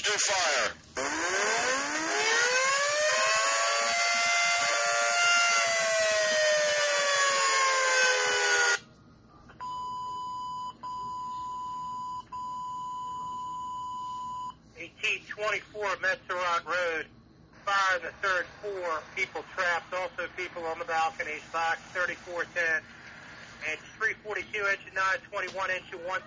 under fire. AT-24 Metzeron Road. Fire in the third floor. People trapped. Also people on the balconies. Box 3410. Inch 342, inch 921, inch 1.